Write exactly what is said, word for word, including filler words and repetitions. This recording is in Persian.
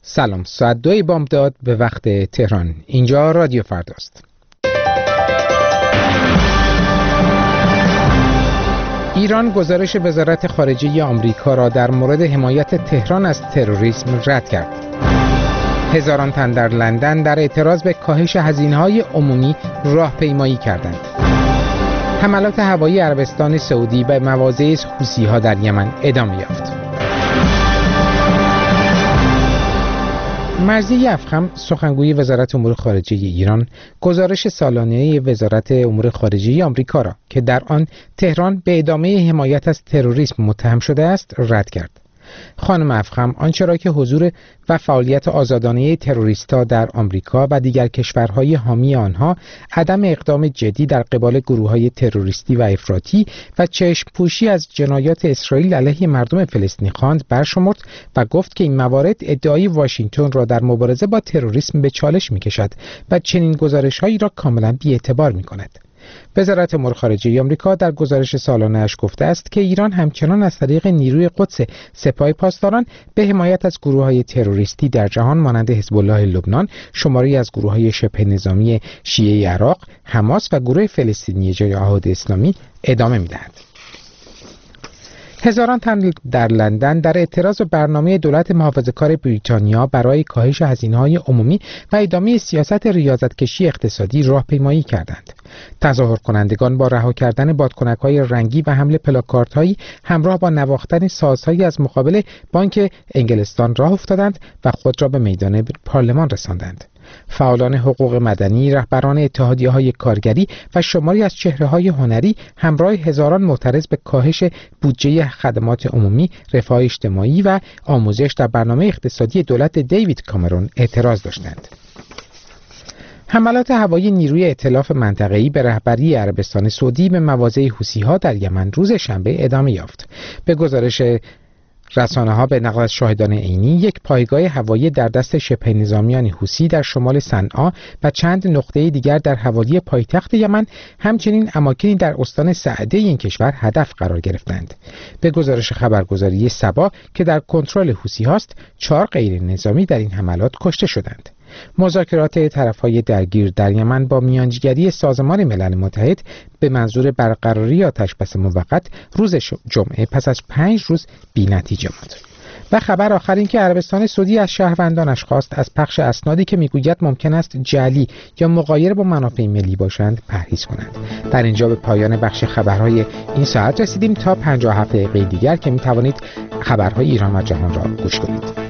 سلام، ساعت دوی بامداد به وقت تهران. اینجا رادیو فرداست. ایران گزارش وزارت خارجه آمریکا را در مورد حمایت تهران از تروریسم رد کرد. هزاران تن در لندن در اعتراض به کاهش هزینه‌های عمومی راهپیمایی کردند. حملات هوایی عربستان سعودی به مواضع حوثی‌ها در یمن ادامه یافت. مرضیه افخم، سخنگوی وزارت امور خارجه ایران، گزارش سالانه وزارت امور خارجه آمریکا را که در آن تهران به ادامه حمایت از تروریسم متهم شده است رد کرد. خانم افخم آنچه را که حضور و فعالیت آزادانه تروریست‌ها در آمریکا و دیگر کشورهای حامی آنها، عدم اقدام جدی در قبال گروه‌های تروریستی و افراطی و چشم پوشی از جنایات اسرائیل علیه مردم فلسطینی خواند برشمرد و گفت که این موارد ادعای واشنگتن را در مبارزه با تروریسم به چالش می‌کشد و چنین گزارش‌هایی را کاملاً بی‌اعتبار می‌کند. وزارت امور خارجه آمریکا در گزارش سالانه‌اش گفته است که ایران همچنان از طریق نیروی قدس سپاه پاسداران به حمایت از گروه‌های تروریستی در جهان مانند حزب الله لبنان، شماری از گروه‌های شبه نظامی شیعه عراق، حماس و گروه فلسطینی جهاد اسلامی ادامه می‌دهد. هزاران تن در لندن در اعتراض به برنامه دولت محافظه‌کار بریتانیا برای کاهش هزینه‌های عمومی و ادامه سیاست ریاضت‌کشی اقتصادی راهپیمایی کردند. تظاهر کنندگان با رها کردن بادکنک‌های رنگی و حمل پلاکاردهایی همراه با نواختن سازهایی از مقابل بانک انگلستان راه افتادند و خود را به میدان پارلمان رساندند. فعالان حقوق مدنی، رهبران اتحادیه‌های کارگری و شماری از چهره‌های هنری همراه هزاران معترض به کاهش بودجه خدمات عمومی، رفاه اجتماعی و آموزش در برنامه اقتصادی دولت دیوید کامرون اعتراض داشتند. حملات هوایی نیروی ائتلاف منطقه‌ای به رهبری عربستان سعودی به مواضع حوثی‌ها در یمن روز شنبه ادامه یافت. به گزارش رسانه‌ها به نقل از شاهدان عینی، یک پایگاه هوایی در دست شبه نظامیان حوثی در شمال صنعا و چند نقطه دیگر در حوالی پایتخت یمن، همچنین اماکنی در استان سعده این کشور هدف قرار گرفتند. به گزارش خبرگزاری سبا که در کنترل حوثی هاست، چهار غیر نظامی در این حملات کشته شدند. مذاکرات طرف‌های درگیر در یمن با میانجیگری سازمان ملل متحد به منظور برقراری آتش‌بس موقت روز جمعه پس از پنج روز بی‌نتیجه ماند. و خبر آخر این که عربستان سعودی از شهروندانش خواست از پخش اسنادی که میگوید ممکن است جعلی یا مغایر با منافع ملی باشند پرهیز کنند. در اینجا به پایان بخش خبرهای این ساعت رسیدیم. تا پنجاه و هفت دقیقه دیگر که میتوانید خبرهای ایران و جهان را گوش کنید.